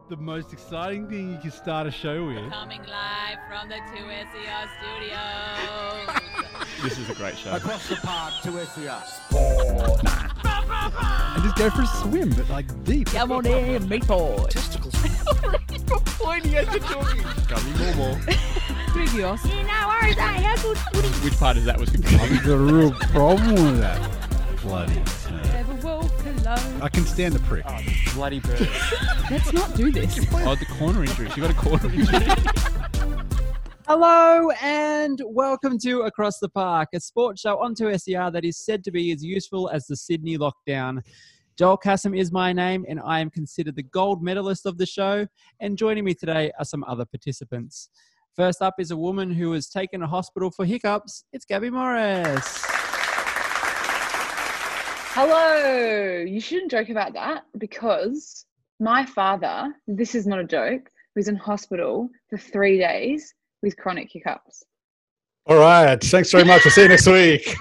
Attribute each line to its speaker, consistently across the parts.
Speaker 1: The most exciting thing you can start a show with.
Speaker 2: Coming live from the 2SER studios.
Speaker 1: This is a great show.
Speaker 3: Across the park to SER.
Speaker 1: And just go for a swim, but like deep.
Speaker 2: Come on in, meat boy.
Speaker 3: Testicles.
Speaker 1: You're pointing as you're talking. Coming more.
Speaker 2: Trivios. No worries,
Speaker 1: Which part is that was confusing?
Speaker 4: I've got a real problem with that. Bloody hell.
Speaker 2: Never walk alone.
Speaker 4: I can stand the prick.
Speaker 1: Bloody bird.
Speaker 2: Let's not do this.
Speaker 1: Oh, the corner injury. She got a corner injury.
Speaker 5: Hello and welcome to Across the Park, a sports show on 2SER that is said to be as useful as the Sydney lockdown. Joel Kassam is my name and I am considered the gold medalist of the show, and joining me today are some other participants. First up is a woman who was taken to hospital for hiccups. It's Gabby Morris.
Speaker 6: Hello. You shouldn't joke about that because my father, this is not a joke, was in hospital for 3 days with chronic hiccups.
Speaker 4: All right. Thanks very much. We'll see you next week.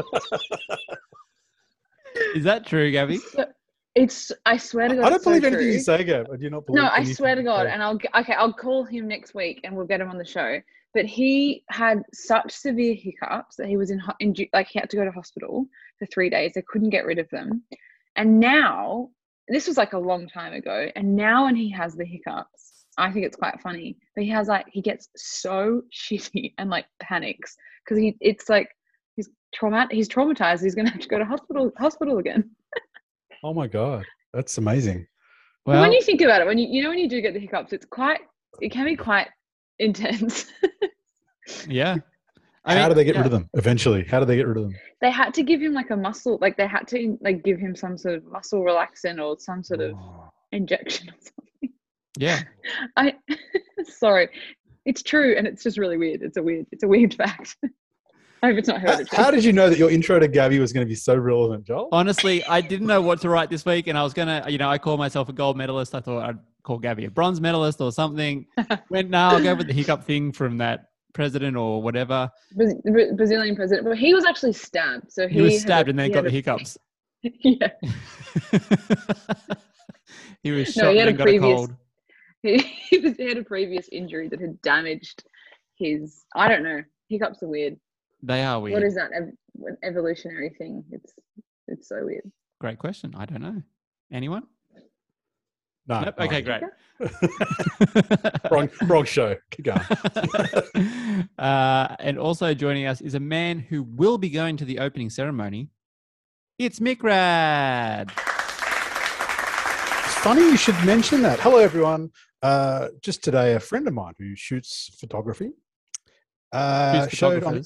Speaker 5: Is that true, Gabby?
Speaker 6: I swear to God,
Speaker 4: I don't
Speaker 6: it's so
Speaker 4: believe anything
Speaker 6: true.
Speaker 4: you say, Gab. I do not believe
Speaker 6: No, I
Speaker 4: anything
Speaker 6: swear to
Speaker 4: you
Speaker 6: God.
Speaker 4: say.
Speaker 6: And I'll call him next week and we'll get him on the show. But he had such severe hiccups that he was he had to go to hospital for 3 days. They couldn't get rid of them. And now, this was like a long time ago. And now when he has the hiccups, I think it's quite funny. But he gets so shitty and like panics because he's traumatized. He's going to have to go to hospital again.
Speaker 4: Oh my God. That's amazing.
Speaker 6: But when you think about it, when you do get the hiccups, it can be quite intense.
Speaker 5: Yeah.
Speaker 4: How do they get rid of them eventually? How do they get rid of them?
Speaker 6: They had to give him like a muscle, like they had to like give him some sort of muscle relaxant or some sort of injection or something.
Speaker 5: Yeah.
Speaker 6: Sorry, it's true, and it's just really weird. It's a weird fact. I hope it's not hereditary.
Speaker 4: How did you know that your intro to Gabby was going to be so relevant, Joel?
Speaker 5: Honestly, I didn't know what to write this week, and I was going to, I call myself a gold medalist. I thought I'd call Gabby a bronze medalist or something. I'll go with the hiccup thing from that president or whatever.
Speaker 6: Brazilian president, but he was actually stabbed. So
Speaker 5: he was stabbed and then got the hiccups.
Speaker 6: Yeah.
Speaker 5: He was shot and then got a cold.
Speaker 6: He had a previous injury that had damaged his. I don't know. Hiccups are weird.
Speaker 5: They are weird.
Speaker 6: What is that? An evolutionary thing? It's so weird.
Speaker 5: Great question. I don't know. Anyone?
Speaker 4: No.
Speaker 5: Nope. Okay, great.
Speaker 4: Wrong show. Keep going.
Speaker 5: And also joining us is a man who will be going to the opening ceremony. It's Mick Rad.
Speaker 4: It's funny you should mention that. Hello, everyone. Just today, a friend of mine who shoots photography showed on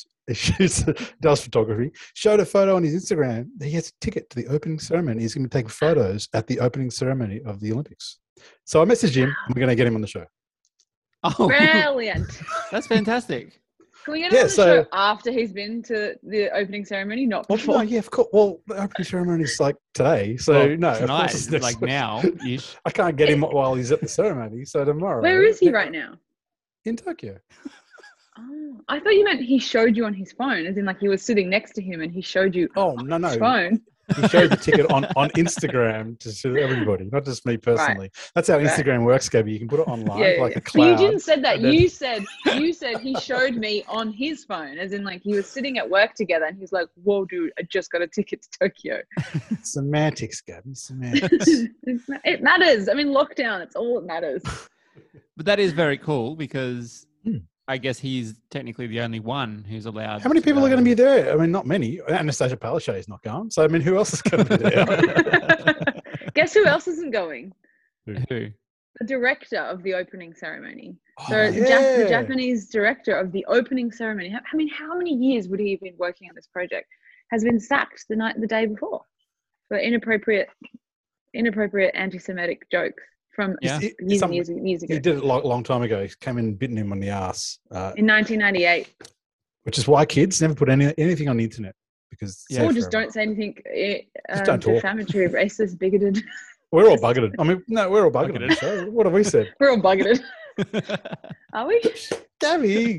Speaker 4: does photography. Showed a photo on his Instagram that he has a ticket to the opening ceremony. He's going to take photos at the opening ceremony of the Olympics. So I messaged him. And we're going to get him on the show.
Speaker 5: Oh,
Speaker 6: Brilliant.
Speaker 5: That's fantastic.
Speaker 6: Can we get him on the show after he's been to the opening ceremony, not before?
Speaker 4: No, yeah, of course. Well, the opening ceremony is like today. So no,
Speaker 5: tonight,
Speaker 4: of course it's next
Speaker 5: like
Speaker 4: week.
Speaker 5: now-ish.
Speaker 4: I can't get him while he's at the ceremony. So tomorrow.
Speaker 6: Where is he right now?
Speaker 4: In Tokyo.
Speaker 6: Oh, I thought you meant he showed you on his phone, as in like he was sitting next to him and he showed you on his phone.
Speaker 4: He showed the ticket on Instagram to everybody, not just me personally.
Speaker 6: Right.
Speaker 4: That's how Instagram works, Gabby. You can put it online a
Speaker 6: But
Speaker 4: cloud.
Speaker 6: you didn't say that. You said he showed me on his phone, as in like he was sitting at work together and he's like, "Whoa, dude, I just got a ticket to Tokyo."
Speaker 4: Semantics, Gabby. Semantics.
Speaker 6: It matters. I mean, lockdown. It's all that matters.
Speaker 5: But that is very cool because I guess he's technically the only one who's allowed.
Speaker 4: How many people are going to be there? I mean, not many. Anastasia Palaszczuk is not going. So, I mean, who else is going to be there?
Speaker 6: Guess who else isn't going?
Speaker 5: Who?
Speaker 6: The director of the opening ceremony.
Speaker 4: Oh,
Speaker 6: So
Speaker 4: yeah.
Speaker 6: the Japanese director of the opening ceremony. I mean, how many years would he have been working on this project? Has been sacked the day before for inappropriate anti-Semitic jokes from years ago.
Speaker 4: He did it a long time ago. He came in and bitten him on the ass.
Speaker 6: In 1998.
Speaker 4: Which is why kids never put anything on the internet. Because
Speaker 6: Or just don't say anything
Speaker 4: don't talk.
Speaker 6: defamatory, racist, bigoted.
Speaker 4: We're all buggered. I mean, no, we're all buggered. So what have we said?
Speaker 6: We're all buggeted. Are we?
Speaker 4: Gabby.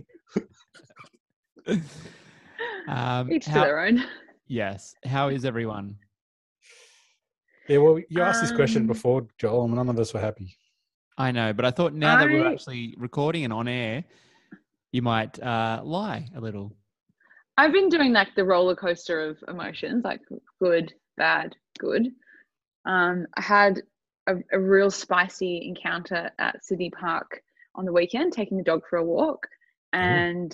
Speaker 6: Each to their own.
Speaker 5: Yes. How is everyone?
Speaker 4: Yeah, well, you asked this question before, Joel, and none of us were happy.
Speaker 5: I know, but I thought now that we're actually recording and on air, you might lie a little.
Speaker 6: I've been doing like the roller coaster of emotions, like good, bad, good. I had a real spicy encounter at Sydney Park on the weekend, taking the dog for a walk. And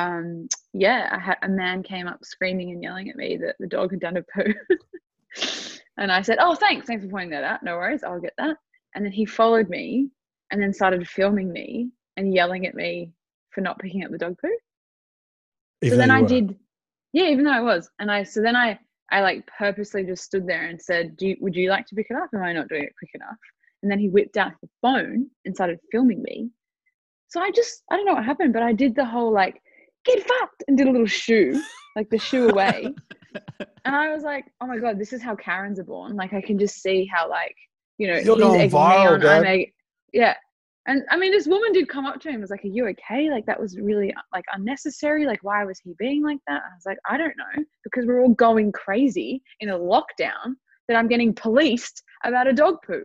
Speaker 6: a man came up screaming and yelling at me that the dog had done a poo. And I said, oh, thanks for pointing that out. No worries, I'll get that. And then he followed me and then started filming me and yelling at me for not picking up the dog poo. So then I did, even though I was. And I like purposely just stood there and said, would you like to pick it up? Am I not doing it quick enough? And then he whipped out the phone and started filming me. So I don't know what happened, but I did the whole like, get fucked, and did a little shoo, like the shoo away. And I was like, oh my God, this is how Karens are born. Like I can just see how like,
Speaker 4: you're going viral,
Speaker 6: yeah. And I mean, this woman did come up to him and was like, are you okay? Like that was really like unnecessary. Like why was he being like that? I was like, I don't know, because we're all going crazy in a lockdown that I'm getting policed about a dog poo.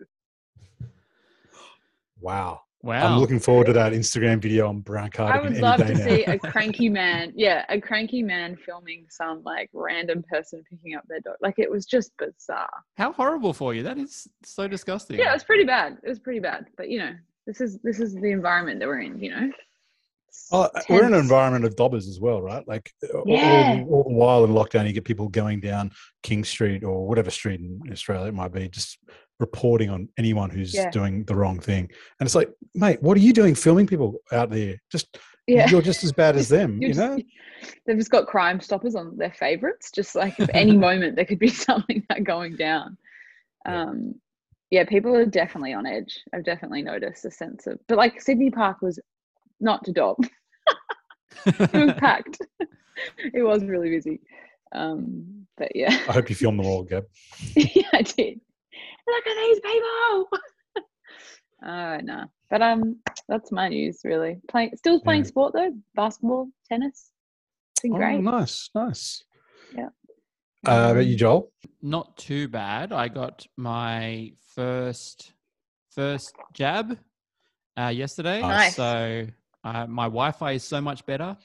Speaker 4: Wow. I'm looking forward to that Instagram video on Brown Cardigan.
Speaker 6: I would love to see a cranky man filming some like random person picking up their dog. Like it was just bizarre.
Speaker 5: How horrible for you. That is so disgusting.
Speaker 6: Yeah, it was pretty bad. But this is the environment that we're in,
Speaker 4: we're in an environment of dobbers as well, right? Like all the while in lockdown, you get people going down King Street or whatever street in Australia it might be, just reporting on anyone who's doing the wrong thing. And it's like, mate, what are you doing filming people out there? You're just as bad as them,
Speaker 6: They've just got Crime Stoppers on their favorites. Just like at any moment there could be something like going down. People are definitely on edge. I've definitely noticed a sense of, but like Sydney Park was not to dob. It was packed. It was really busy. But yeah.
Speaker 4: I hope you filmed them all, Gab.
Speaker 6: Yeah, I did. Look at these people. No. But that's my news really. Still playing sport though. Basketball, tennis. It's been great.
Speaker 4: Nice.
Speaker 6: Yeah.
Speaker 4: About you, Joel?
Speaker 5: Not too bad. I got my first jab yesterday.
Speaker 6: Nice.
Speaker 5: So my Wi-Fi is so much better.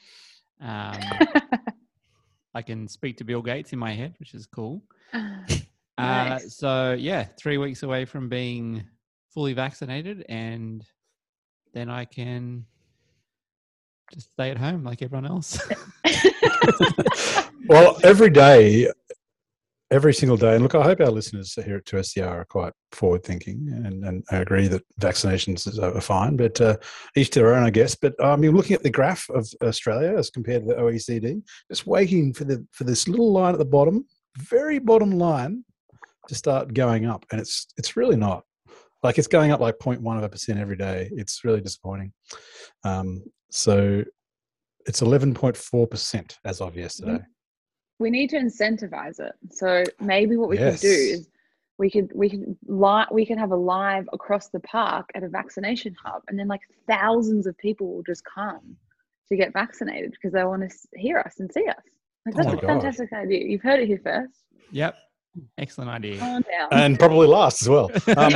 Speaker 5: I can speak to Bill Gates in my head, which is cool.
Speaker 6: Nice.
Speaker 5: 3 weeks away from being fully vaccinated, and then I can just stay at home like everyone else.
Speaker 4: Well, every single day, and look, I hope our listeners here at 2SCR are quite forward-thinking, and I agree that vaccinations are fine, but each to their own, I guess. But looking at the graph of Australia as compared to the OECD, just waiting for this little line at the bottom, very bottom line, to start going up, and it's really not. Like it's going up like 0.1% every day. It's really disappointing. So it's 11.4% as of yesterday.
Speaker 6: We need to incentivize it. So maybe what we could do is we could have a live across the park at a vaccination hub, and then like thousands of people will just come to get vaccinated because they want to hear us and see us. Like that's a fantastic idea. You've heard it here first.
Speaker 5: Yep. Excellent idea.
Speaker 4: And probably last as well.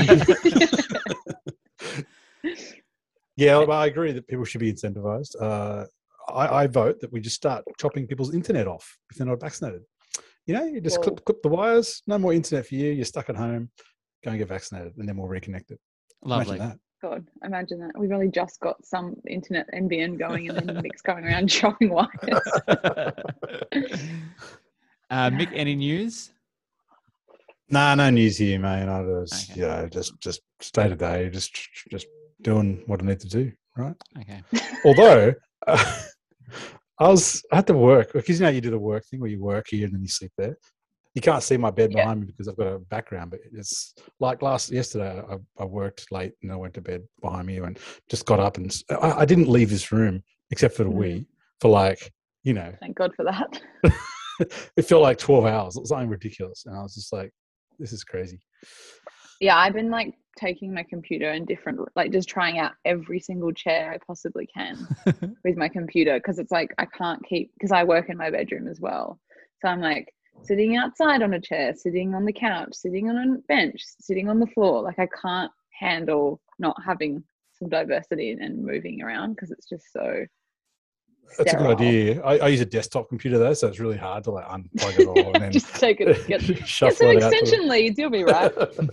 Speaker 4: I agree that people should be incentivized. I vote that we just start chopping people's internet off if they're not vaccinated. You just clip the wires. No more internet for you. You're stuck at home. Go and get vaccinated, and then we'll reconnect it.
Speaker 5: Lovely.
Speaker 4: Imagine that.
Speaker 6: God, imagine that. We've only just got some internet NBN going, and then Mick's going around chopping wires.
Speaker 5: Mick, any news?
Speaker 4: Nah, no news here, mate. I was, just day to day, just doing what I need to do, right?
Speaker 5: Okay.
Speaker 4: Although I had to work because you do the work thing where you work here and then you sleep there. You can't see my bed behind me because I've got a background, but it's like yesterday. I worked late and I went to bed behind me and just got up and I didn't leave this room except for the wee for
Speaker 6: Thank God for that.
Speaker 4: It felt like 12 hours. It was something ridiculous, and I was just like, this is crazy.
Speaker 6: Yeah, I've been taking my computer in different, just trying out every single chair I possibly can with my computer, because it's like I can't keep, because I work in my bedroom as well. So I'm sitting outside on a chair, sitting on the couch, sitting on a bench, sitting on the floor. I can't handle not having some diversity and moving around because it's just so
Speaker 4: That's
Speaker 6: sterile.
Speaker 4: a good idea. I use a desktop computer though, so it's really hard to like unplug it all and then
Speaker 6: Just take it, get
Speaker 4: shuffle
Speaker 6: some
Speaker 4: it out.
Speaker 6: extension leads, you'll be right.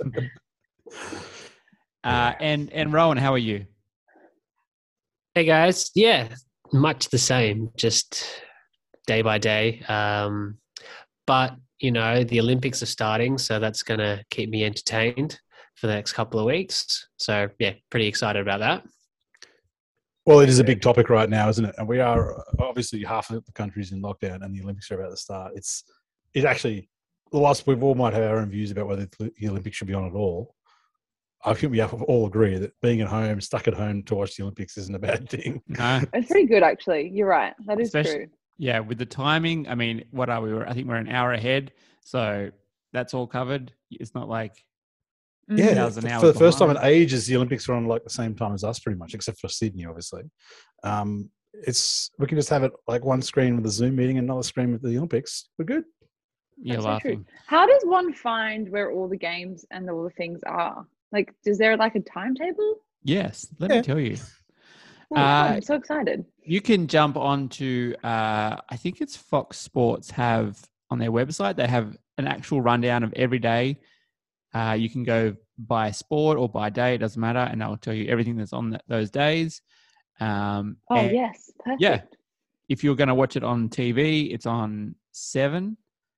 Speaker 5: And Rowan, how are you?
Speaker 7: Hey guys, yeah, much the same, just day by day. But you know, the Olympics are starting, so that's going to keep me entertained for the next couple of weeks. So yeah, pretty excited about that.
Speaker 4: Well, it is a big topic right now, isn't it? And we are obviously half of the country's in lockdown, and the Olympics are about to start. It actually, whilst we've all might have our own views about whether the Olympics should be on at all, I think we have all agree that being at home, stuck at home to watch the Olympics isn't a bad thing.
Speaker 5: No.
Speaker 6: It's pretty good, actually. You're right. That is
Speaker 5: Especially-
Speaker 6: true.
Speaker 5: Yeah, with the timing, I mean, what are we? I think we're an hour ahead, so that's all covered. It's not like
Speaker 4: Yeah,
Speaker 5: hours and hours
Speaker 4: for the first time in
Speaker 5: behind.
Speaker 4: ages, the Olympics are on like the same time as us, pretty much, except for Sydney, obviously. We can just have it like one screen with a Zoom meeting and another screen with the Olympics. We're good.
Speaker 5: You're
Speaker 6: That's so true.
Speaker 5: laughing.
Speaker 6: How does one find where all the games and all the things are? Like, is there like a timetable?
Speaker 5: Yes, let me tell you.
Speaker 6: Oh, I'm so excited.
Speaker 5: You can jump on to, I think it's Fox Sports have on their website, they have an actual rundown of every day. You can go by sport or by day, it doesn't matter, and they'll tell you everything that's on those days. And
Speaker 6: Yes. Perfect.
Speaker 5: yeah, if you're going to watch it on TV, it's on 7.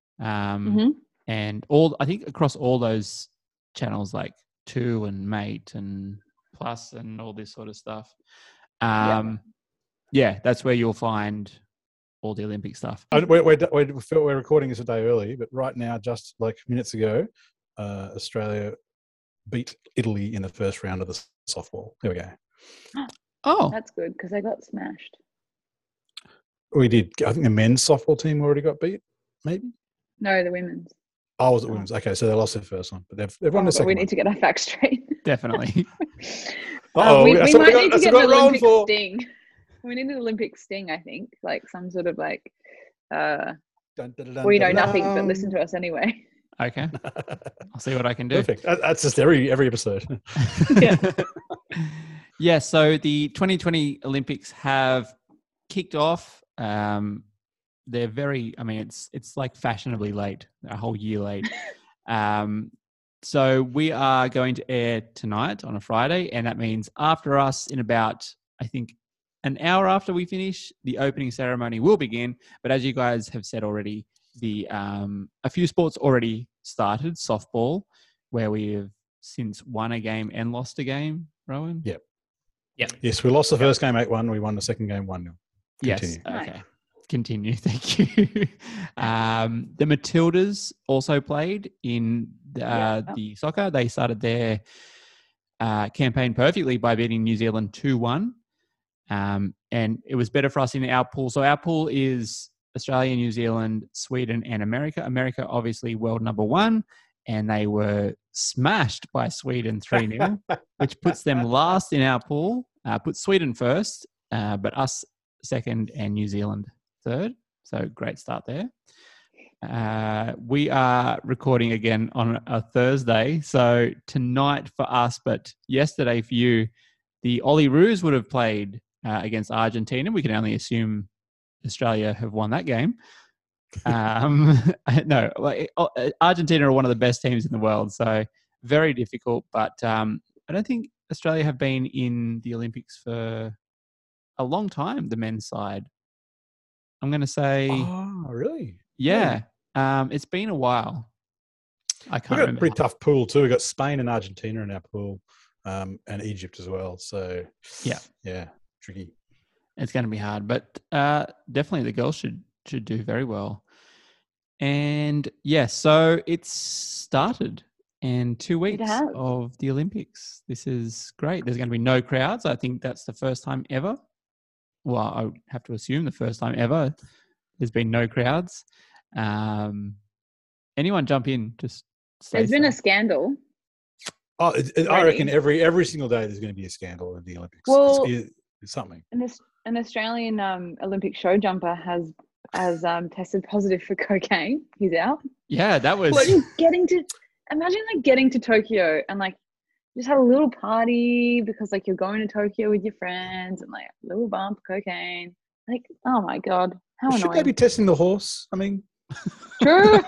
Speaker 5: And I think across all those channels like 2 and Mate and Plus and all this sort of stuff. Yeah, that's where you'll find all the Olympic stuff.
Speaker 4: We're recording this a day early, but right now, just like minutes ago, Australia beat Italy in the first round of the softball. There we go.
Speaker 5: Oh,
Speaker 6: That's good because I got smashed.
Speaker 4: We did. I think the men's softball team already got beat, maybe?
Speaker 6: No, the women's.
Speaker 4: Oh, was it women's? Okay, so they lost their first one, but they've won the
Speaker 6: But
Speaker 4: second
Speaker 6: we
Speaker 4: one.
Speaker 6: need to get our facts straight.
Speaker 5: definitely.
Speaker 6: We
Speaker 4: that's what
Speaker 6: might need to
Speaker 4: that's
Speaker 6: get
Speaker 4: what
Speaker 6: an
Speaker 4: we're rolling
Speaker 6: Olympic
Speaker 4: for.
Speaker 6: sting. We need an Olympic sting, I think, like some sort of like,
Speaker 4: Dun, dun, dun, dun,
Speaker 6: we know
Speaker 4: dun,
Speaker 6: nothing, but
Speaker 4: dun.
Speaker 6: listen to us anyway.
Speaker 5: Okay, I'll see what I can do.
Speaker 4: Perfect. That's just every episode.
Speaker 5: Yeah, so the 2020 Olympics have kicked off. They're it's like fashionably late, a whole year late. So we are going to air tonight on a Friday, and that means after us, in about, I think, an hour after we finish, the opening ceremony will begin. But as you guys have said already, a few sports already started. Softball, where we have since won a game and lost a game, Rowan?
Speaker 4: Yep.
Speaker 7: Yeah.
Speaker 4: Yes, we lost the first game 8-1. We won the second game 1-0.
Speaker 5: Yes.
Speaker 4: Continue.
Speaker 5: Okay. Continue. Thank you. The Matildas also played in the soccer. They started their campaign perfectly by beating New Zealand 2-1. And it was better for us in our pool. So our pool is Australia, New Zealand, Sweden, and America. America, obviously, world number 1. And they were smashed by Sweden 3-0, which puts them last in our pool. Puts Sweden first, but us second and New Zealand third. So great start there. We are recording again on a Thursday. So tonight for us, but yesterday for you, the Ollie Roos would have played against Argentina. We can only assume Australia have won that game. No, Argentina are one of the best teams in the world, so very difficult. But I don't think Australia have been in the Olympics for a long time, the men's side. I'm going to say...
Speaker 4: Oh, really?
Speaker 5: Yeah. It's been a while. I can't
Speaker 4: We've got
Speaker 5: remember.
Speaker 4: a pretty tough pool too. We've got Spain and Argentina in our pool, and Egypt as well. So, yeah, tricky.
Speaker 5: It's going to be hard, but definitely the girls should do very well. And yeah, so it's started and 2 weeks
Speaker 6: has.
Speaker 5: of the Olympics. This is great. There's going to be no crowds. I think that's the first time ever. Well, I would have to assume the first time ever there's been no crowds. Anyone jump in? Just say
Speaker 6: There's been a
Speaker 5: so.
Speaker 6: scandal.
Speaker 4: Oh, I reckon every single day there's going to be a scandal in the Olympics.
Speaker 6: Well,
Speaker 4: it's something.
Speaker 6: An Australian Olympic show jumper has tested positive for cocaine. He's out.
Speaker 5: Yeah, that was...
Speaker 6: Imagine getting to Tokyo and like just had a little party because like you're going to Tokyo with your friends and like a little bump of cocaine. Like, oh my God, how
Speaker 4: Should
Speaker 6: annoying.
Speaker 4: they be testing the horse? I mean,
Speaker 6: True.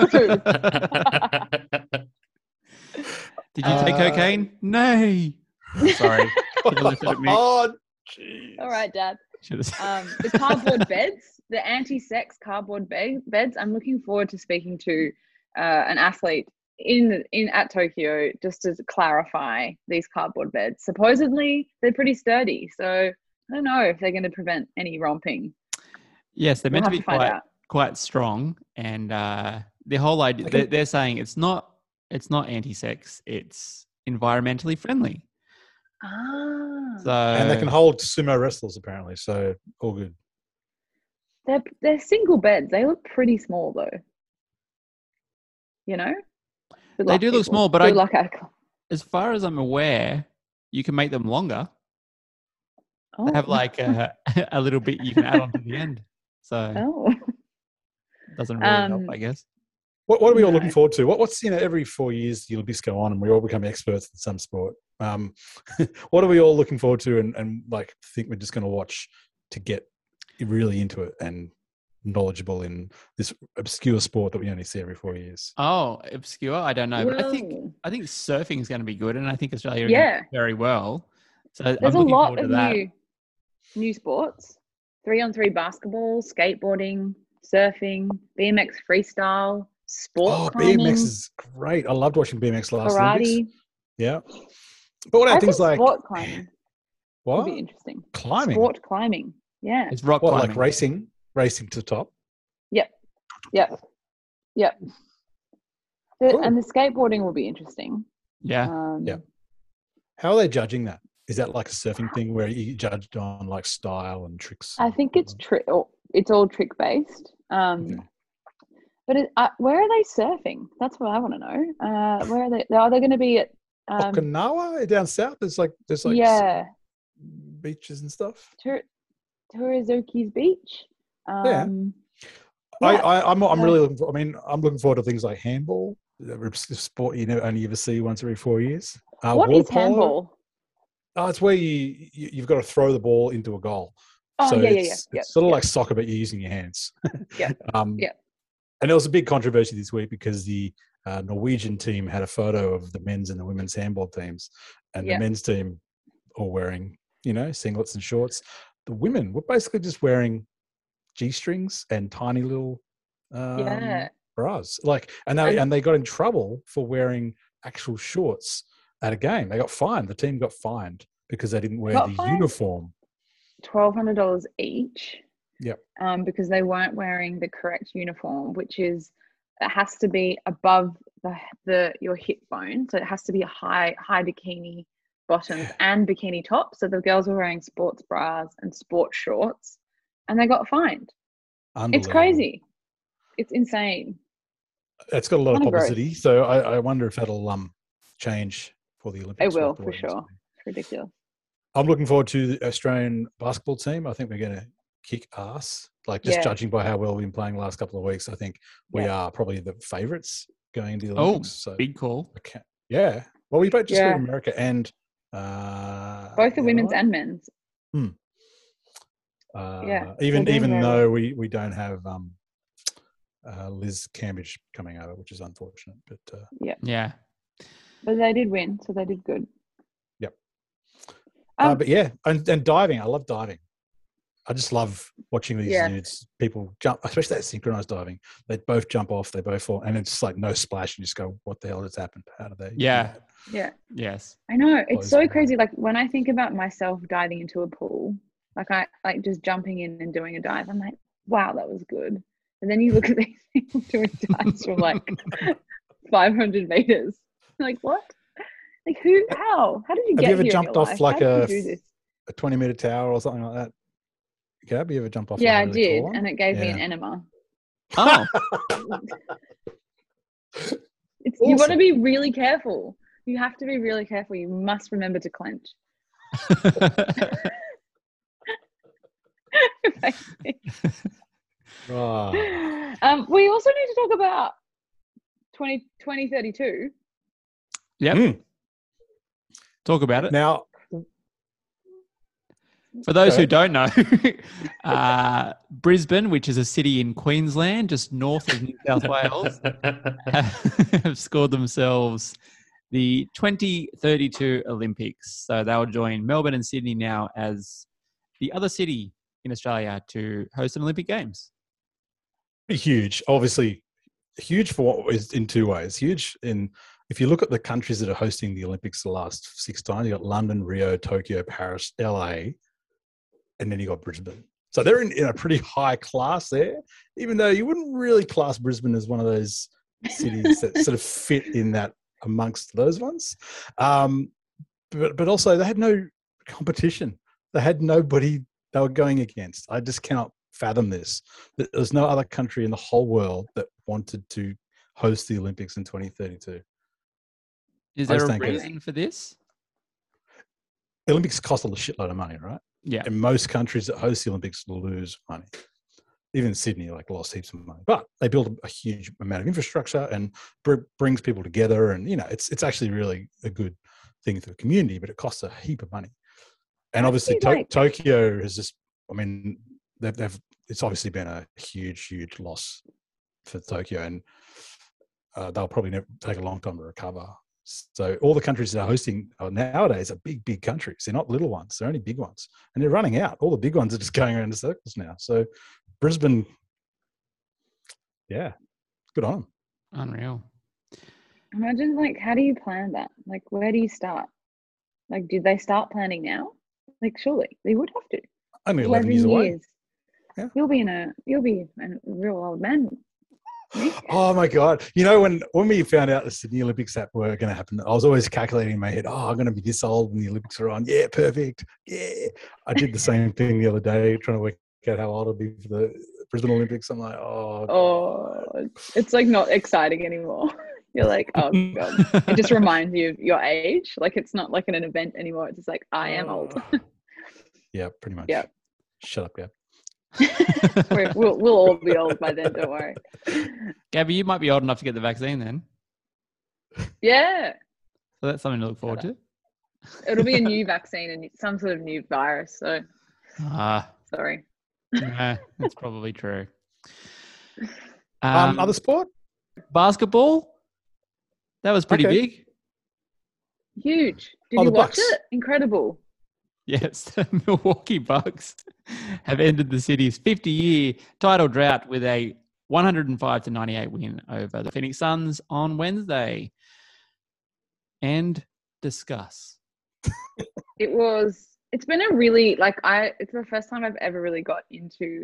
Speaker 5: Did you take cocaine? Nay. Sorry. Should've looked at me.
Speaker 4: Oh, jeez.
Speaker 6: All right, Dad.
Speaker 5: Should've-
Speaker 6: The cardboard beds, the anti-sex cardboard beds. I'm looking forward to speaking to an athlete at Tokyo just to clarify these cardboard beds. Supposedly they're pretty sturdy, so I don't know if they're going to prevent any romping.
Speaker 5: Yes, they're meant
Speaker 6: We'll
Speaker 5: to
Speaker 6: have
Speaker 5: be
Speaker 6: to find out.
Speaker 5: quite strong, and the whole idea they're saying it's not anti-sex, it's environmentally friendly.
Speaker 6: Ah,
Speaker 5: So
Speaker 4: And they can hold sumo wrestlers apparently, so all good.
Speaker 6: they're single beds. They look pretty small though. You know, Good
Speaker 5: They
Speaker 6: luck,
Speaker 5: do look
Speaker 6: people.
Speaker 5: small, but
Speaker 6: Good luck, Akla.
Speaker 5: as far as I'm aware, you can make them longer.
Speaker 6: Oh.
Speaker 5: They have like a little bit you can add on to the end. So
Speaker 6: Oh.
Speaker 5: it doesn't really help, I guess.
Speaker 4: What are we all
Speaker 6: No.
Speaker 4: looking forward to? What's every 4 years the Olympics go on and we all become experts in some sport. What are we all looking forward to and like think we're just going to watch to get really into it and knowledgeable in this obscure sport that we only see every 4 years?
Speaker 5: Oh, obscure? I don't know. But I think surfing is going to be good, and I think Australia are doing very well. So
Speaker 6: There's
Speaker 5: I'm
Speaker 6: a
Speaker 5: looking
Speaker 6: lot
Speaker 5: forward to
Speaker 6: of
Speaker 5: that.
Speaker 6: new sports. 3-on-3 basketball, skateboarding, surfing, BMX freestyle, sport
Speaker 4: Oh,
Speaker 6: climbing,
Speaker 4: BMX is great. I loved watching BMX last Olympics.
Speaker 6: karate.
Speaker 4: Yeah. But what
Speaker 6: I
Speaker 4: about
Speaker 6: think
Speaker 4: things like
Speaker 6: sport climbing would
Speaker 4: what?
Speaker 6: be interesting.
Speaker 4: Climbing?
Speaker 6: Sport climbing. Yeah.
Speaker 5: It's rock
Speaker 4: What,
Speaker 5: climbing.
Speaker 4: like racing to the top?
Speaker 6: Yep.
Speaker 4: Cool.
Speaker 6: And the skateboarding will be interesting.
Speaker 5: Yeah.
Speaker 4: Yeah. How are they judging that? Is that like a surfing thing where you judged on like style and tricks?
Speaker 6: I think it's it's all trick based.
Speaker 4: Okay.
Speaker 6: But where are they surfing? That's what I want to know. Where are they? Are they going to be at?
Speaker 4: Okinawa down south. There's like
Speaker 6: Yeah,
Speaker 4: beaches and stuff.
Speaker 6: Turizuki's Beach.
Speaker 4: Yeah.
Speaker 6: Yeah.
Speaker 4: I'm really looking for. I mean, I'm looking forward to things like handball, the sport you only ever see once every 4 years.
Speaker 6: What
Speaker 4: water
Speaker 6: is
Speaker 4: polo.
Speaker 6: handball?
Speaker 4: Oh, it's where you've got to throw the ball into a goal.
Speaker 6: Oh,
Speaker 4: So
Speaker 6: yeah.
Speaker 4: it's sort of like soccer, but you're using your hands.
Speaker 6: Yeah.
Speaker 4: And there was a big controversy this week because the Norwegian team had a photo of the men's and the women's handball teams, and the men's team all wearing, singlets and shorts. The women were basically just wearing G-strings and tiny little bras. And they got in trouble for wearing actual shorts at a game. They got fined. The team got fined because they didn't wear the uniform.
Speaker 6: $1,200 each.
Speaker 4: Yep.
Speaker 6: Because they weren't wearing the correct uniform, which is it has to be above your hip bone, so it has to be a high bikini bottoms and bikini tops. So the girls were wearing sports bras and sports shorts, and they got fined. It's crazy. It's insane.
Speaker 4: It's got a lot of
Speaker 6: Kinda
Speaker 4: publicity,
Speaker 6: gross.
Speaker 4: so I wonder if that'll change for the Olympics.
Speaker 6: It will, for sure. It's ridiculous.
Speaker 4: I'm looking forward to the Australian basketball team. I think we're going to kick ass. Judging by how well we've been playing the last couple of weeks, I think we are probably the favourites going into the Olympics. So
Speaker 5: big call.
Speaker 4: okay. Yeah. Well, we both just beat America and
Speaker 6: both the women's and men's.
Speaker 4: Even though we don't have Liz Cambridge coming over, which is unfortunate. But
Speaker 5: yeah.
Speaker 6: But they did win, so they did good.
Speaker 4: Yep. And diving. I love diving. I just love watching these dudes, people jump, especially that synchronized diving. They both jump off, they both fall, and it's like no splash. You just go, what the hell has happened? How do they?
Speaker 5: Yeah.
Speaker 6: Yeah.
Speaker 5: Yes.
Speaker 6: I know. It's so crazy. Like when I think about myself diving into a pool, like I like just jumping in and doing a dive, I'm like, wow, that was good. And then you look at these people doing dives from like 500 meters. Like what? Like who? How did you get here?
Speaker 4: Have you ever jumped off like a 20-meter tower or something like that? Okay, have you ever jumped off?
Speaker 6: Yeah,
Speaker 4: like
Speaker 6: I did, and it gave me an enema.
Speaker 5: Oh.
Speaker 6: You got to be really careful. You have to be really careful. You must remember to clench. We also need to talk about 2032.
Speaker 5: Yeah. Talk about it.
Speaker 4: Now,
Speaker 5: For those who don't know, Brisbane, which is a city in Queensland, just north of New South Wales, have scored themselves the 2032 Olympics. So they'll join Melbourne and Sydney now as the other city in Australia to host an Olympic Games.
Speaker 4: huge, obviously huge for what is in two ways. Huge in, if you look at the countries that are hosting the Olympics the last 6 times, you got London, Rio, Tokyo, Paris, LA, and then you got Brisbane. So they're in a pretty high class there, even though you wouldn't really class Brisbane as one of those cities that sort of fit in that amongst those ones. But also they had no competition. They had nobody they were going against. I just cannot fathom this. There's no other country in the whole world that wanted to host the Olympics in 2032.
Speaker 5: Is there a reason for this?
Speaker 4: The Olympics cost a shitload of money, right?
Speaker 5: Yeah.
Speaker 4: And most countries that host the Olympics lose money. Even Sydney, lost heaps of money. But they build a huge amount of infrastructure and brings people together. And, it's actually really a good thing for the community, but it costs a heap of money. And obviously Tokyo has just, it's obviously been a huge, huge loss for Tokyo. And they'll probably take a long time to recover. So all the countries that are hosting nowadays are big, big countries. They're not little ones. They're only big ones. And they're running out. All the big ones are just going around in circles now. So Brisbane, yeah, good on them.
Speaker 5: Unreal.
Speaker 6: Imagine, how do you plan that? Where do you start? Did they start planning now? Surely they would have to.
Speaker 4: Only 11 years away.
Speaker 6: Yeah. You'll be a real old man.
Speaker 4: Oh my God. When we found out the Sydney Olympics that were going to happen, I was always calculating in my head, I'm going to be this old when the Olympics are on. Yeah, perfect. Yeah. I did the same thing the other day, trying to work out how old I'll be for the Brisbane Olympics. I'm like,
Speaker 6: it's not exciting anymore. You're like, oh God. It just reminds you of your age. It's not like an event anymore. It's just I am old.
Speaker 4: Yeah, pretty much.
Speaker 6: Yeah.
Speaker 4: Shut up, Gab.
Speaker 6: we'll all be old by then, don't worry.
Speaker 5: Gabby, you might be old enough to get the vaccine then.
Speaker 6: Yeah.
Speaker 5: So that's something to look forward to.
Speaker 6: It'll be a new vaccine and some sort of new virus. So, sorry.
Speaker 5: Yeah, that's probably true.
Speaker 4: Other sport?
Speaker 5: Basketball? That was pretty big.
Speaker 6: Huge. Did you watch it? Incredible.
Speaker 5: Yes, the Milwaukee Bucks have ended the city's 50-year title drought with a 105-98 win over the Phoenix Suns on Wednesday. And discuss.
Speaker 6: It's been a really, it's the first time I've ever really got into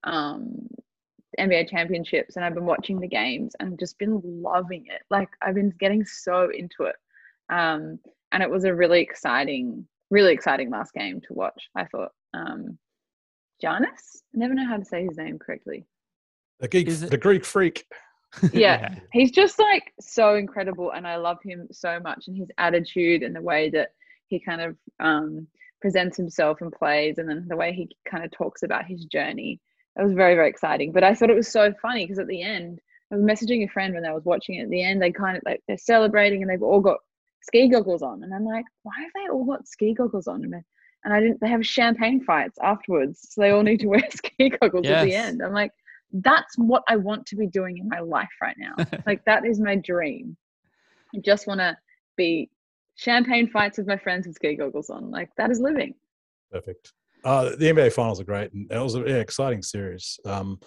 Speaker 6: NBA championships, and I've been watching the games and just been loving it. I've been getting so into it. And it was a really exciting last game to watch, I thought. Giannis? I never know how to say his name correctly.
Speaker 4: The Greek freak.
Speaker 6: Yeah. He's just so incredible, and I love him so much, and his attitude and the way that he kind of presents himself and plays, and then the way he kind of talks about his journey. It was very, very exciting. But I thought it was so funny because at the end, I was messaging a friend when I was watching it. At the end, they kind of they're celebrating and they've all got ski goggles on, and I'm like, why have they all got ski goggles on? And they have champagne fights afterwards, so they all need to wear ski goggles at the end. I'm like, that's what I want to be doing in my life right now. That is my dream. I just want to be champagne fights with my friends with ski goggles on. That is living.
Speaker 4: Perfect. The NBA finals are great, and it was an exciting series. And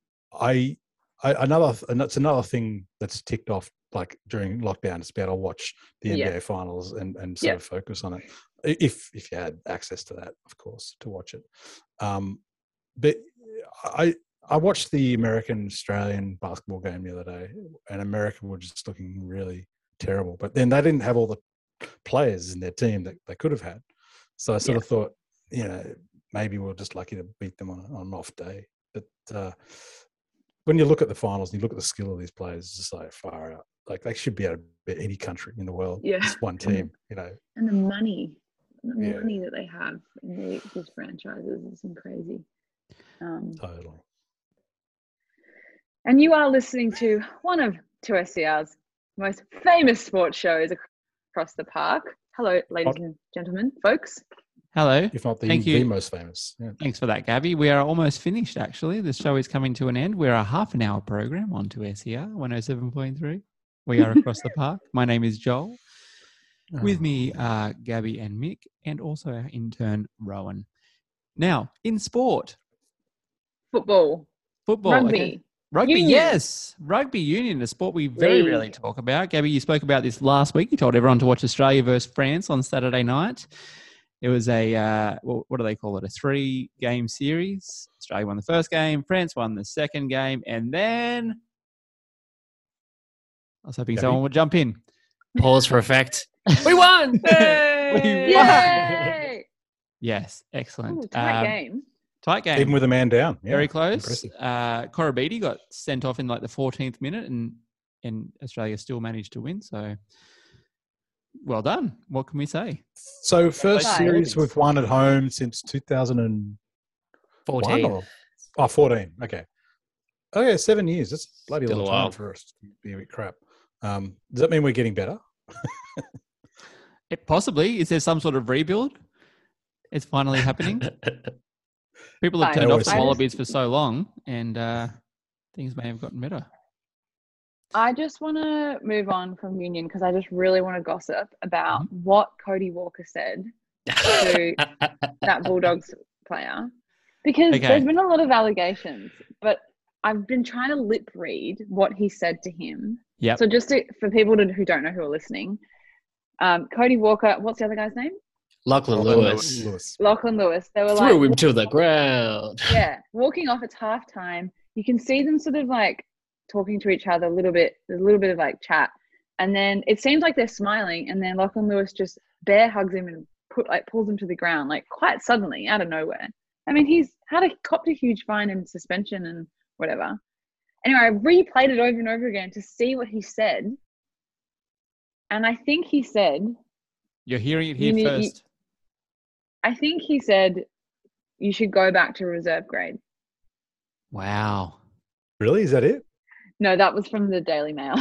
Speaker 4: that's another thing that's ticked off during lockdown. It's better to watch the NBA finals and sort of focus on it if you had access to that, of course, to watch it. But I watched the American-Australian basketball game the other day, and America were just looking really terrible. But then they didn't have all the players in their team that they could have had. So I sort of thought, maybe we're just lucky to beat them on an off day. But when you look at the finals and you look at the skill of these players, it's just far out. They should be able to beat any country in the world. Yeah. Just one team,
Speaker 6: And the money that they have in these franchises is crazy.
Speaker 4: Totally.
Speaker 6: And you are listening to one of 2SER's most famous sports shows across the park. Hello, ladies and gentlemen, folks.
Speaker 5: Hello.
Speaker 4: If not
Speaker 5: Thank
Speaker 4: the
Speaker 5: you.
Speaker 4: most famous. Yeah.
Speaker 5: Thanks for that, Gabby. We are almost finished, actually. The show is coming to an end. We're a half an hour program on 2SER 107.3. We are across the park. My name is Joel. With me are Gabby and Mick, and also our intern, Rowan. Now, in sport.
Speaker 6: Football.
Speaker 5: Rugby.
Speaker 6: Okay.
Speaker 5: Rugby,
Speaker 6: Union.
Speaker 5: yes. Rugby union, a sport we very
Speaker 6: League.
Speaker 5: rarely talk about. Gabby, you spoke about this last week. You told everyone to watch Australia versus France on Saturday night. It was a, what do they call it, a 3-game series. Australia won the first game, France won the second game, and then I was hoping someone would jump in.
Speaker 7: Pause for effect. We won!
Speaker 5: We won!
Speaker 6: Yay!
Speaker 5: Yes, excellent.
Speaker 6: Ooh, tight game.
Speaker 5: Tight game.
Speaker 4: Even with a man down. Yeah,
Speaker 5: Very close.
Speaker 4: impressive.
Speaker 5: Korobidi got sent off in like the 14th minute, and Australia still managed to win. So, well done. What can we say?
Speaker 4: So first
Speaker 6: Right.
Speaker 4: series we've won at home since 2001
Speaker 7: 14.
Speaker 4: or 14. Okay. 7 years. That's bloody
Speaker 7: Still
Speaker 4: long
Speaker 7: a
Speaker 4: time
Speaker 7: while.
Speaker 4: for us to be a bit crap. Does that mean we're getting better?
Speaker 5: Possibly. Is there some sort of rebuild? It's finally happening. People have
Speaker 6: I
Speaker 5: turned off
Speaker 4: always
Speaker 5: the
Speaker 4: say this.
Speaker 5: Wallabies for so long, and things may have gotten better.
Speaker 6: I just want to move on from Union because I just really want to gossip about what Cody Walker said to that Bulldogs player. Because
Speaker 5: Okay.
Speaker 6: there's been a lot of allegations, but I've been trying to lip read what he said to him.
Speaker 5: Yep.
Speaker 6: So just for people who don't know who are listening, Cody Walker, what's the other guy's name?
Speaker 7: Lachlan Lewis
Speaker 6: Lachlan Lewis. They were
Speaker 7: threw
Speaker 6: like,
Speaker 7: him to the ground.
Speaker 6: yeah, walking off. It's halftime. You can see them sort of like talking to each other a little bit. There's a little bit of like chat, and then it seems like they're smiling, and then Lachlan Lewis just bear hugs him and pulls him to the ground like quite suddenly out of nowhere. I mean, he's copped a huge fine and suspension and whatever. Anyway, I replayed it over and over again to see what he said, and I think he said,
Speaker 5: You're hearing it here first.
Speaker 6: I think he said you should go back to reserve grade.
Speaker 5: Wow.
Speaker 4: Really? Is that it?
Speaker 6: No, that was from the Daily Mail.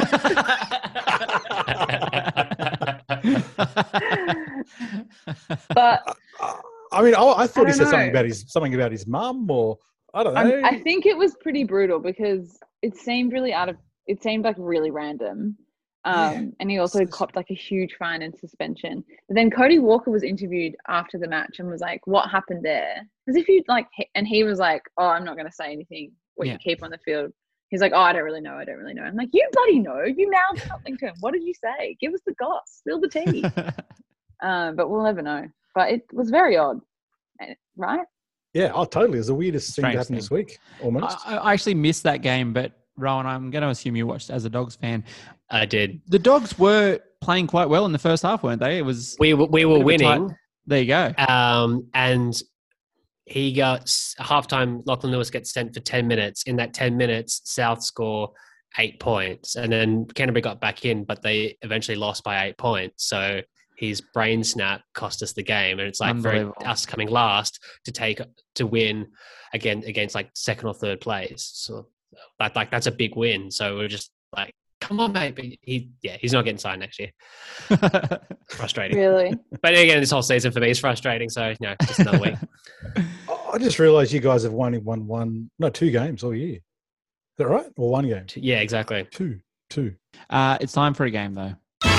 Speaker 6: But
Speaker 4: I mean, I thought he
Speaker 6: don't
Speaker 4: said
Speaker 6: know.
Speaker 4: something about his mum, or I don't know.
Speaker 6: I think it was pretty brutal because it seemed like really random. And he also copped like a huge fine and suspension. But then Cody Walker was interviewed after the match and was like, what happened there? As if you'd like, and he was like, oh, I'm not going to say anything. What you keep on the field. He's like, oh, I don't really know. I'm like, you bloody know. You mouthed something to him. What did you say? Give us the goss. Spill the tea. But we'll never know. But it was very odd, right?
Speaker 4: Yeah, totally. It was the weirdest thing to
Speaker 5: Strange
Speaker 4: happen
Speaker 5: thing.
Speaker 4: this week, almost.
Speaker 5: I actually missed that game, but Rowan, I'm going to assume you watched as a Dogs fan.
Speaker 7: I did.
Speaker 5: The Dogs were playing quite well in the first half, weren't they? It was
Speaker 7: We were
Speaker 5: bit of a
Speaker 7: winning.
Speaker 5: tight- There you go.
Speaker 7: And he got halftime. Lachlan Lewis gets sent for 10 minutes. In that 10 minutes, South score 8 points. And then Canterbury got back in, but they eventually lost by 8 points. So his brain snap cost us the game. And it's like for
Speaker 5: Unbelievable.
Speaker 7: us coming last to win again against like second or third place. So that's a big win. So we're just like, come on, mate. But he's not getting signed next year. Frustrating.
Speaker 6: Really?
Speaker 7: But again, this whole season for me is frustrating. So, just another week.
Speaker 4: I just realised you guys have won 2 games all year. Is that right? Or 1 game?
Speaker 7: Yeah, exactly.
Speaker 4: Two.
Speaker 5: It's time for a game, though.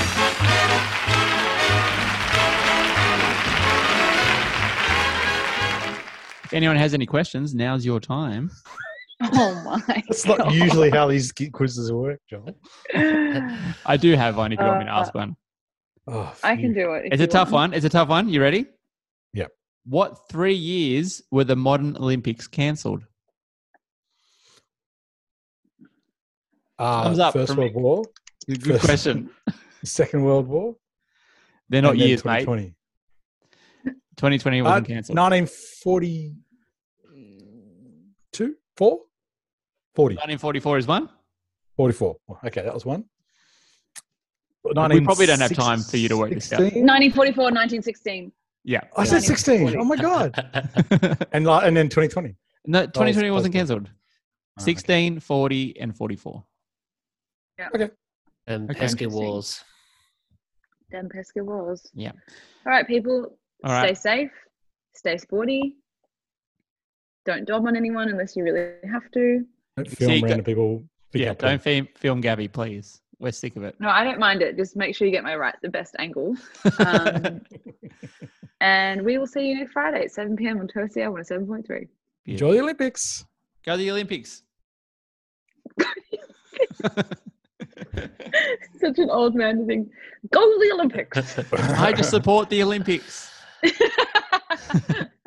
Speaker 5: If anyone has any questions, now's your time.
Speaker 6: Oh my
Speaker 4: That's not usually how these quizzes work, Joel.
Speaker 5: I do have one if you want me to ask one.
Speaker 4: Oh,
Speaker 6: I can do it. if
Speaker 5: It's
Speaker 6: you
Speaker 5: a tough
Speaker 6: want.
Speaker 5: one. It's a tough one. You ready?
Speaker 4: Yep.
Speaker 5: What 3 years were the modern Olympics cancelled? Thumbs up
Speaker 4: First
Speaker 5: from
Speaker 4: World War,
Speaker 5: Good question.
Speaker 4: Second World War.
Speaker 5: They're not
Speaker 4: and then
Speaker 5: years, mate.
Speaker 4: 2020.
Speaker 5: 2020 wasn't cancelled.
Speaker 4: 1942? 4? 40.
Speaker 5: 1944 is one.
Speaker 4: 44. Okay, that was one.
Speaker 5: We probably don't have time for you to work this out.
Speaker 6: 1944, 1916.
Speaker 5: Yeah.
Speaker 4: I said 16. Oh my God. And then 2020.
Speaker 5: No, 2020 wasn't
Speaker 4: close.
Speaker 5: cancelled. 16, 40, and 44.
Speaker 7: And
Speaker 5: Okay.
Speaker 7: pesky wars.
Speaker 6: Dan Pesca was.
Speaker 5: Yeah.
Speaker 6: All right, people.
Speaker 5: All
Speaker 6: Stay
Speaker 5: right.
Speaker 6: safe. Stay sporty. Don't dob on anyone unless you really have to.
Speaker 4: Don't film
Speaker 5: See,
Speaker 4: random people.
Speaker 5: Yeah, don't film Gabby, please. We're sick of it.
Speaker 6: No, I don't mind it. Just make sure you get the best angle. And we will see you next Friday at 7 p.m. on 2SER 107.3.
Speaker 4: Enjoy the Olympics.
Speaker 5: Go to the Olympics.
Speaker 6: Such an old man thing. Go to the Olympics.
Speaker 5: I just support the Olympics.